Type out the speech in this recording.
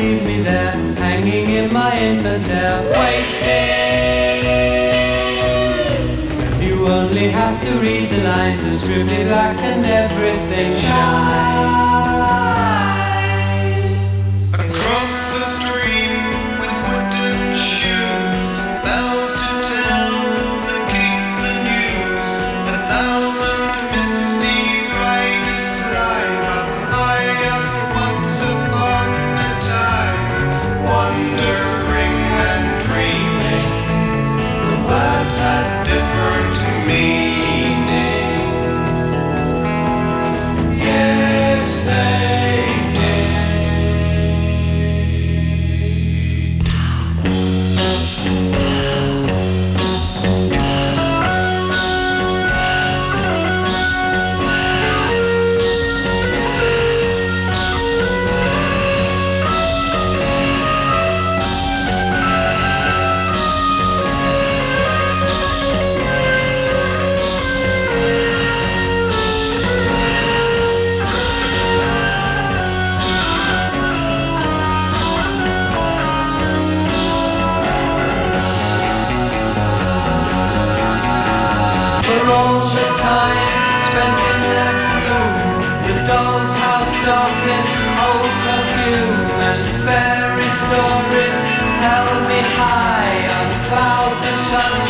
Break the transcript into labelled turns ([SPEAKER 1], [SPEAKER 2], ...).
[SPEAKER 1] leave me there, hanging in my infidel, waiting. You only have to read the lines, it's strictly black and everything shines.
[SPEAKER 2] Across the stream with wooden shoes, bells to tell the king the news. 1,000 misty riders climb up higher once upon a time, wandering and dreaming. The words had different meaning. Yes, they did.
[SPEAKER 1] For all the time spent in that room, the doll's house darkness, old perfume, and fairy stories held me high on clouds of sun.